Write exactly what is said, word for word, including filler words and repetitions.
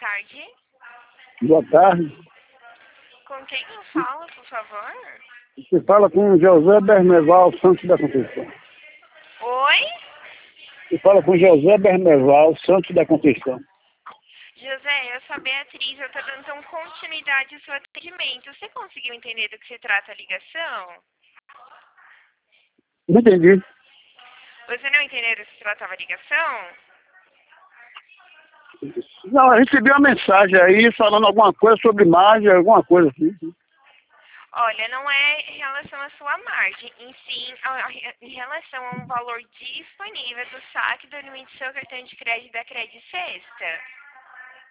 tarde. Boa tarde. Com quem eu falo, por favor? Você fala com José Berneval Santos da Conceição. Oi? Você fala com José Berneval Santos da Conceição. José, eu sou a Beatriz, eu estou dando então, continuidade ao seu atendimento. Você conseguiu entender do que se trata a ligação? Não entendi. Você não entendeu do que se tratava a ligação? Não, eu recebi uma mensagem aí falando alguma coisa sobre margem, alguma coisa assim. Olha, não é em relação à sua margem, em sim a- a- em relação a um valor disponível do saque do limite do seu cartão de crédito da Credit Sexta.